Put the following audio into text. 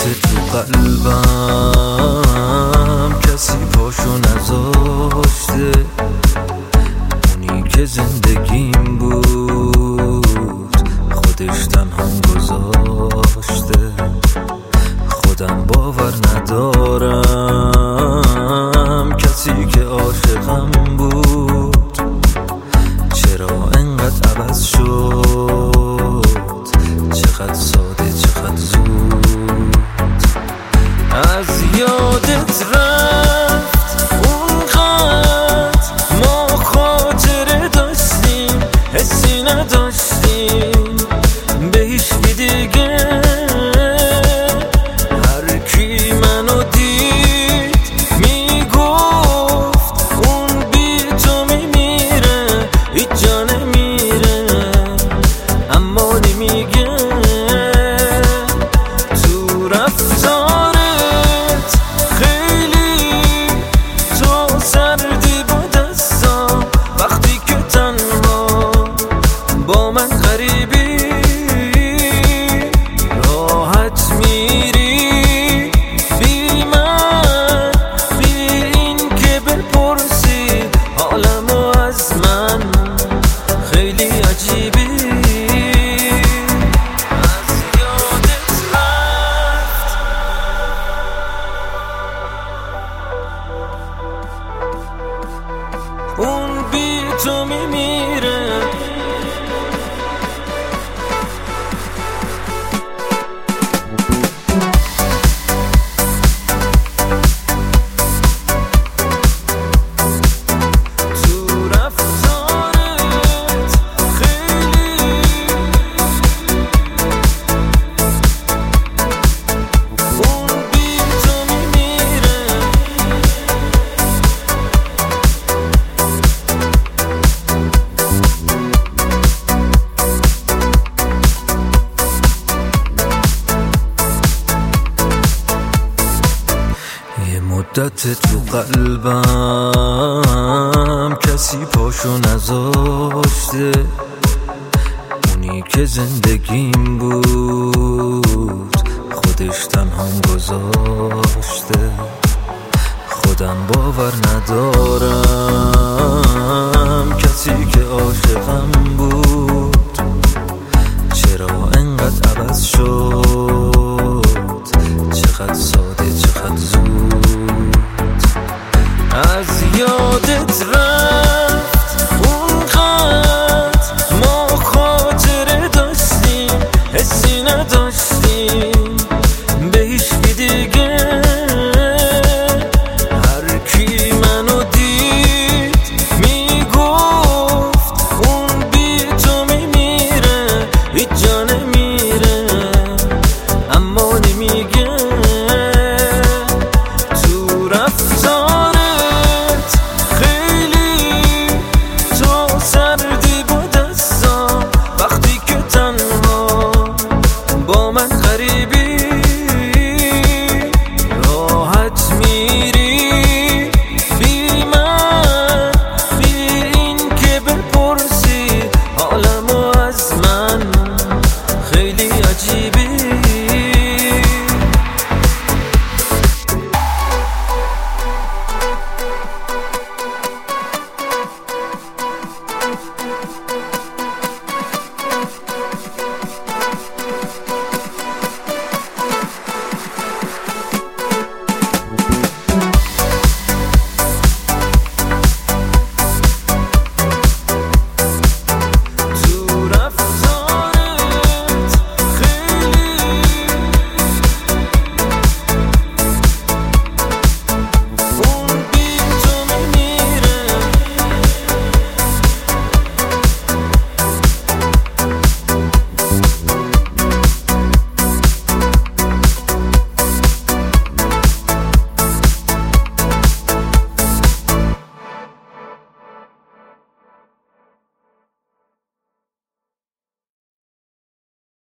تو قلبم کسی پاشو نذاشته، اونی که زندگیم بود خودش تنهام گذاشته. خودم باور ندارم کسی که عاشقم بود چرا انقدر عوض شد، چقدر ساده چقدر زود. از یادت رفت اونقدر ما خاطره داشتیم، حسی نداشتیم به هیچکی دیگه. هر کی منو دید میگفت اون بی تو میمیره، هیچ جا نمیره اما نمیگه. تو رفتارت خیلی تو سردی با دستم، وقتی که تنها با من غریبی راحت میری بی من، بی این که بپرسی حالمو از من. خیلی عجیبی اون بی تو میمیره. تو رفتارت خیلی اون بی تو میمیره. مدت تو قلبم کسی پاشو نذاشته، اونی که زندگیم بود خودش تنهام گذاشته. خودم باور ندارم کسی که عاشقم بود چرا انقدر عوض شد، چقدر ساده چقدر زود. از یادت رفت